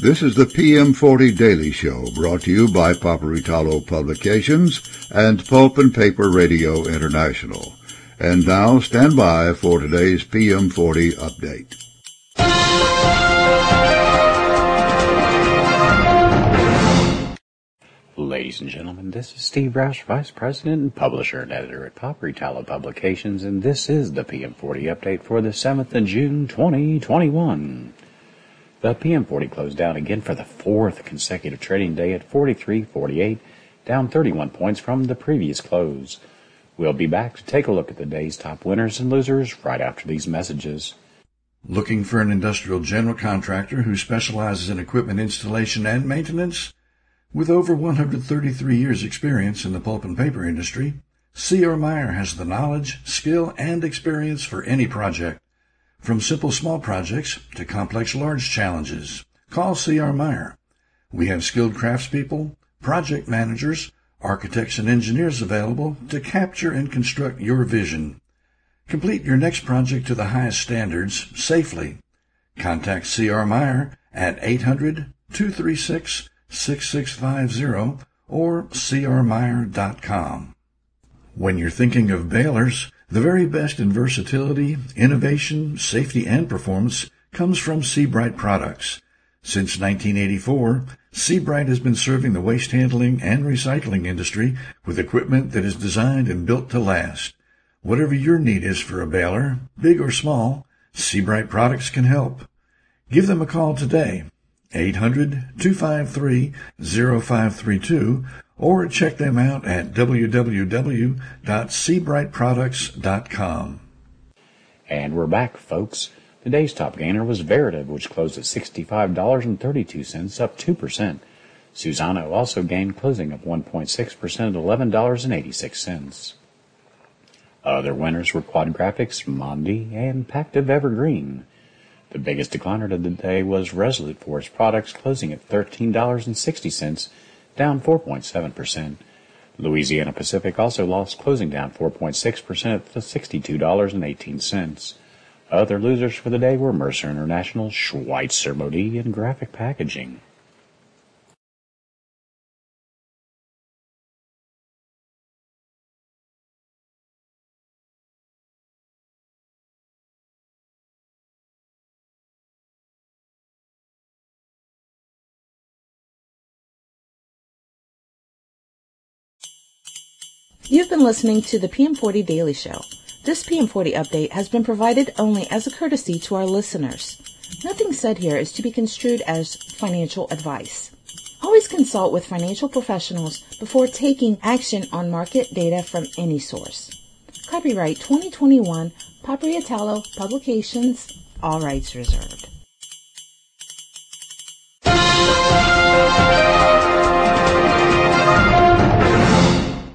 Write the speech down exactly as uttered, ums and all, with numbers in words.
This is the P M forty Daily Show, brought to you by Paperitalo Publications and Pulp and Paper Radio International. And now, stand by for today's P M forty update. Ladies and gentlemen, this is Steve Roush, Vice President and Publisher and Editor at Paperitalo Publications, and this is the P M forty update for the seventh of June, twenty twenty-one. The P M forty closed down again for the fourth consecutive trading day at forty-three forty-eight, down thirty-one points from the previous close. We'll be back to take a look at the day's top winners and losers right after these messages. Looking for an industrial general contractor who specializes in equipment installation and maintenance? With over one hundred thirty-three years experience in the pulp and paper industry, C R. Meyer has the knowledge, skill, and experience for any project. From simple small projects to complex large challenges, call C R. Meyer. We have skilled craftspeople, project managers, architects, and engineers available to capture and construct your vision. Complete your next project to the highest standards safely. Contact C R. Meyer at eight hundred, two three six, six six five zero or c r meyer dot com. When you're thinking of balers, the very best in versatility, innovation, safety, and performance comes from Seabright products. Since nineteen eighty-four, Seabright has been serving the waste handling and recycling industry with equipment that is designed and built to last. Whatever your need is for a baler, big or small, Seabright products can help. Give them a call today, eight hundred, two five three, zero five three two, or check them out at w w w dot seabright products dot com. And we're back, folks. Today's top gainer was Veritiv, which closed at sixty-five dollars and thirty-two cents, up two percent. Suzano also gained, closing up one point six percent at eleven dollars and eighty-six cents. Other winners were Quad Graphics, Mondi, and Pactiv Evergreen. The biggest decliner of the day was Resolute Forest Products, closing at thirteen dollars and sixty cents, down four point seven percent. Louisiana Pacific also lost, closing down four point six percent to sixty-two dollars and eighteen cents. Other losers for the day were Mercer International, Schweitzer Modee, and Graphic Packaging. You've been listening to the P M forty Daily Show. This P M forty update has been provided only as a courtesy to our listeners. Nothing said here is to be construed as financial advice. Always consult with financial professionals before taking action on market data from any source. Copyright twenty twenty-one, Paperitalo Publications, all rights reserved.